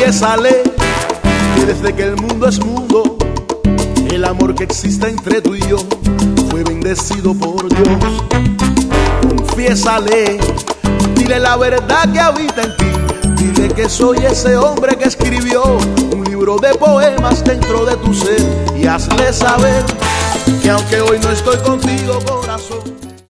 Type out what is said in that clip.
Confiésale que desde que el mundo es mundo, el amor que existe entre tú y yo fue bendecido por Dios. Confiésale, dile la verdad que habita en ti. Dile que soy ese hombre que escribió un libro de poemas dentro de tu ser. Y hazle saber que aunque hoy no estoy contigo, corazón,